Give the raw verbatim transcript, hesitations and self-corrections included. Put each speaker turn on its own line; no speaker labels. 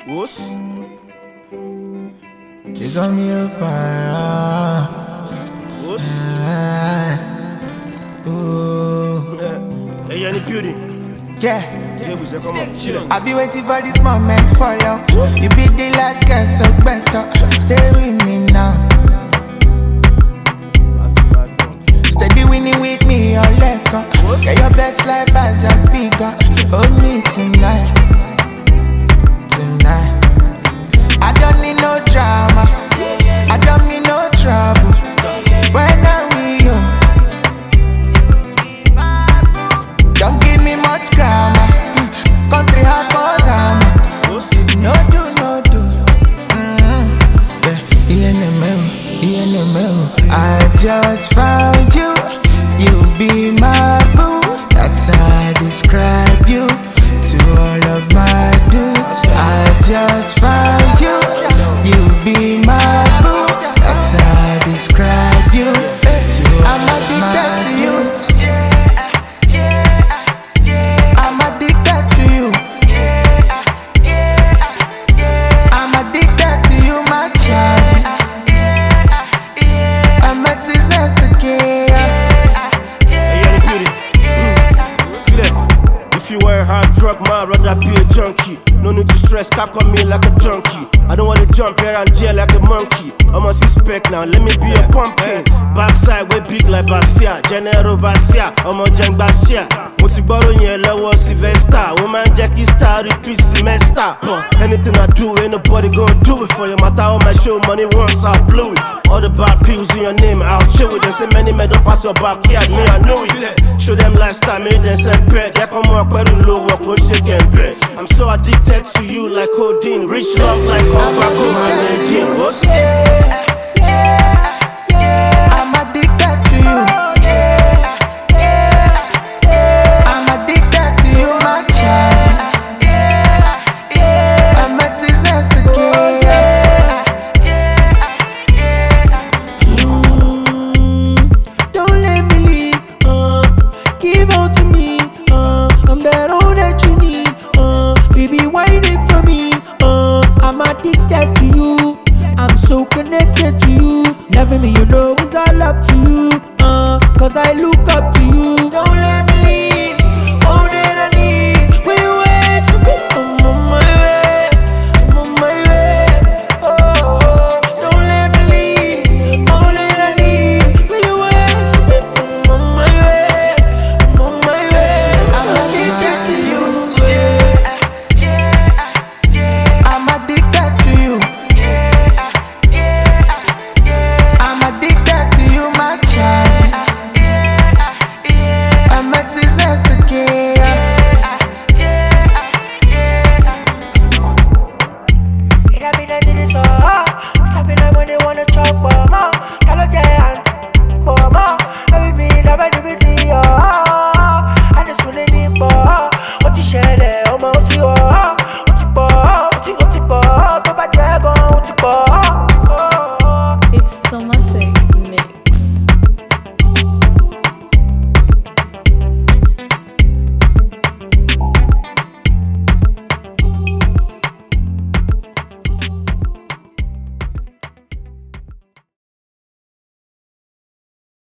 What's?
You got me a fire.
What's?
Ooh.
Hey, you in the building?
Yeah.
James, come on, chill.
I've been waiting for this moment for long. You be the last girl, so better stay with me now. Steady winning with me, your leg up. Get your best life as your speaker. Hold me tonight, tonight. I don't need no drama, I don't need no trouble. When I'm with you, don't give me much grammar. mm. Country hard for drama. No do, no do. Mm-hmm. Yeah, he in the middle, he in the middle. I just found you, you be my boo. That's how I describe you to all of my dudes. I just found you, you be my boo. That's how I describe you to all I'm addicted to you. I'm addicted to you. I'm addicted to you, my charge. I'm at this next again.
Hey, you in the building? Mm. Feel it. If you were a hard drug man, I'd rather be a junkie. No need to stress, cock on me like a donkey. I don't wanna jump here and there like a monkey. I'm a suspect now, let me be a pumpkin. Backside way big like Basia, General Basia, I'm a Jang Basia. Musi borrow yen low Sylvester. Woman Jackie star repeat semester. But anything I do, ain't nobody gonna do it for you. Matter on my show, money once I blew it. All the bad pills in your name, I'll chill with them. Say many men don't pass your backyard, me I know it. Show them lifestyle, make them send bread. Yeah, come on, quite low work, won't shake and bread. I'm so addicted to you like codeine, rich love like all back on my What's?